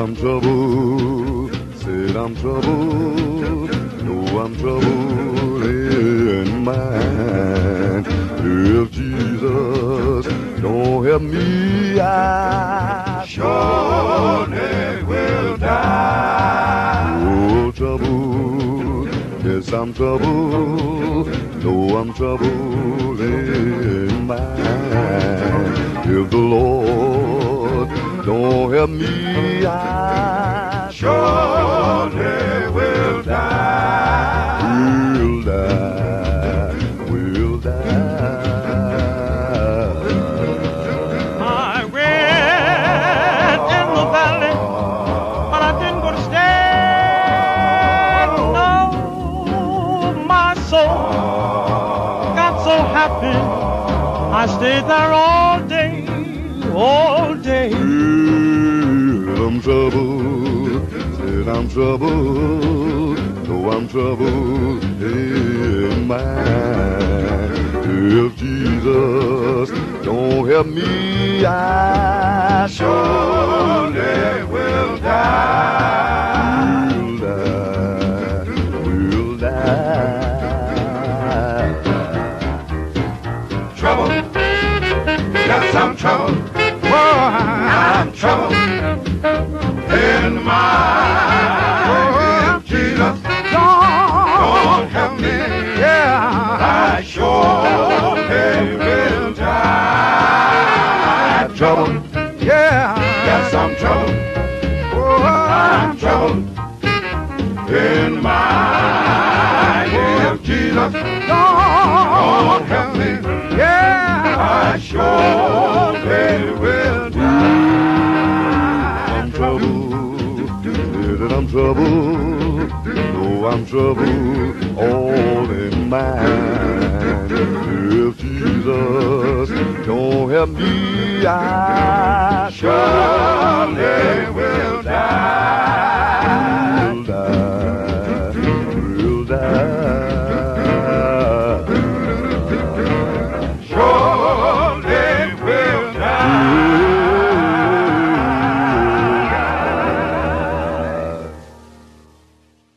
I'm troubled, said I'm troubled, no, I'm troubled in mind. If Jesus don't help me, I surely will die. Oh, troubled, yes, I'm troubled, no, I'm troubled in mind. If the Lord don't help me, I surely will die. Will die, will die. I went in the valley, but I didn't go to stay. No, my soul got so happy, I stayed there all day, all day. I'm troubled, said I'm troubled, no, I'm troubled in mind. If Jesus don't help me, I surely will die. Will die, will die. Trouble, yes, I'm troubled. I'm troubled in my Jesus don't help me, yeah, I surely will die. I'm troubled, Yeah, yes, I'm troubled. I'm troubled in my if Jesus don't help me, yeah. I surely will die. I'm troubled, said I'm troubled, no, I'm troubled all in mind. If Jesus don't help me, I surely